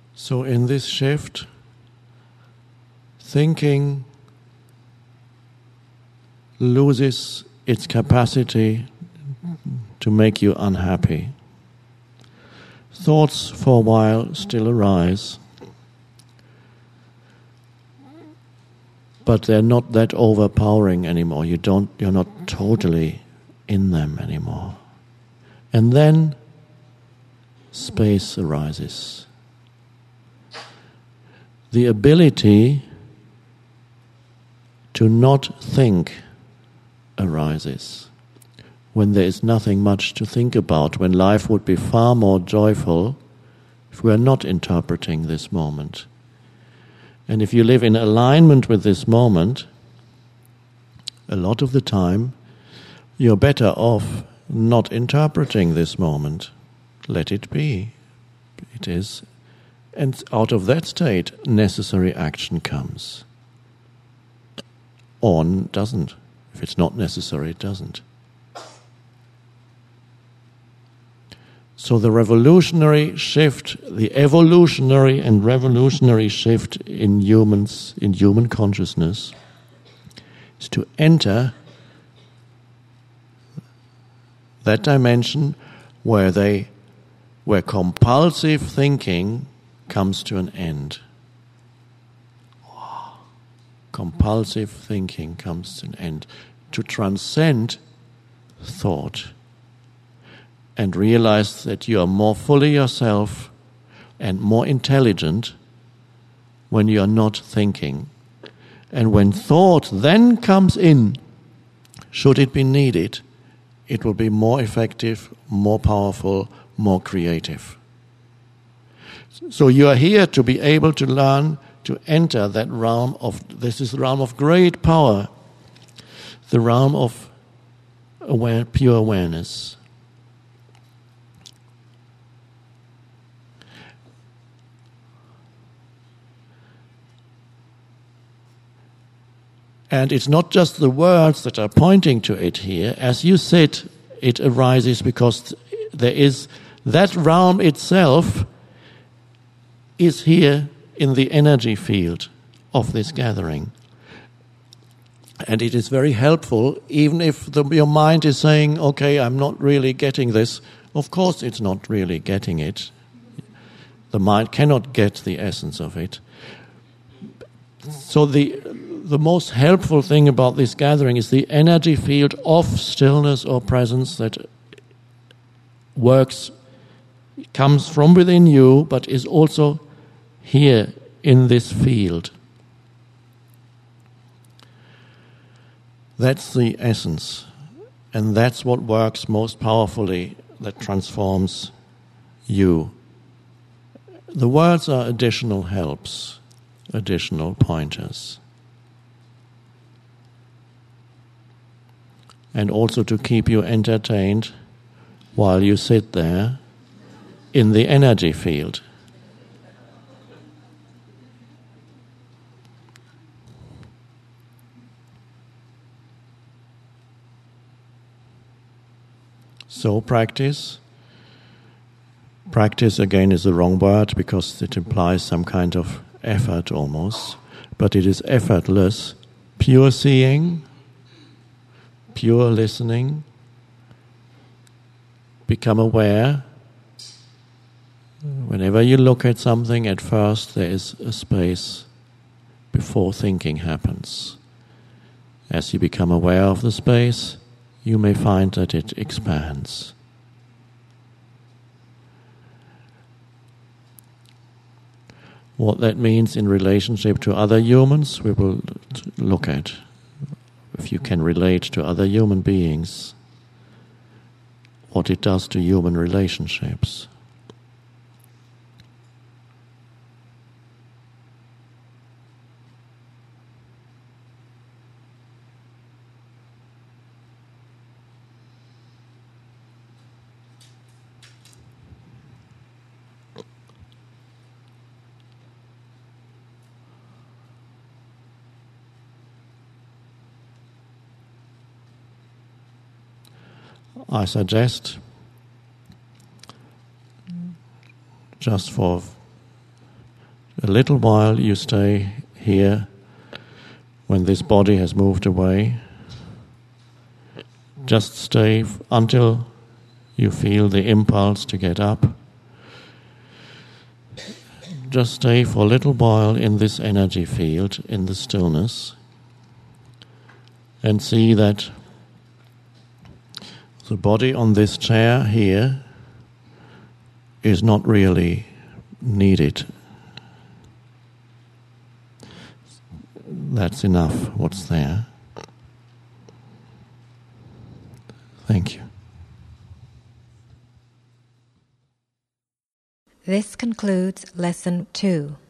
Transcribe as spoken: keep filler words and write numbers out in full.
So in this shift, thinking loses its capacity to make you unhappy. Thoughts for a while still arise, but they're not that overpowering anymore. You don't, you're not totally in them anymore. And then space arises. The ability to not think arises. When there is nothing much to think about, when life would be far more joyful if we are not interpreting this moment. And if you live in alignment with this moment, a lot of the time, you're better off not interpreting this moment. Let it be. It is. And out of that state, necessary action comes. Or doesn't. If it's not necessary, it doesn't. So the revolutionary shift, the evolutionary and revolutionary shift in humans, in human consciousness, is to enter that dimension where they, where compulsive thinking comes to an end. Compulsive thinking comes to an end. To transcend thought and realize that you are more fully yourself and more intelligent when you are not thinking. And when thought then comes in, should it be needed, it will be more effective, more powerful, more creative. So you are here to be able to learn to enter that realm of, this is the realm of great power, the realm of aware, pure awareness. And it's not just the words that are pointing to it here. As you sit, it arises because there is, that realm itself is here in the energy field of this gathering. And it is very helpful, even if the, your mind is saying, okay, I'm not really getting this. Of course it's not really getting it. The mind cannot get the essence of it. So the the most helpful thing about this gathering is the energy field of stillness or presence that works, comes from within you, but is also here in this field. That's the essence. And that's what works most powerfully, that transforms you. The words are additional helps, additional pointers. And also to keep you entertained while you sit there in the energy field. So practice. Practice again is the wrong word because it implies some kind of effort almost, but it is effortless, pure seeing, pure listening. Become aware. Whenever you look at something, at first there is a space before thinking happens. As you become aware of the space, you may find that it expands. What that means in relationship to other humans, we will look at. If you can relate to other human beings, what it does to human relationships. I suggest, just for A little while you stay here when this body has moved away. Just stay f- until you feel the impulse to get up. Just stay for a little while in this energy field, in the stillness, and see that the body on this chair here is not really needed. That's enough, what's there. Thank you. This concludes Lesson two.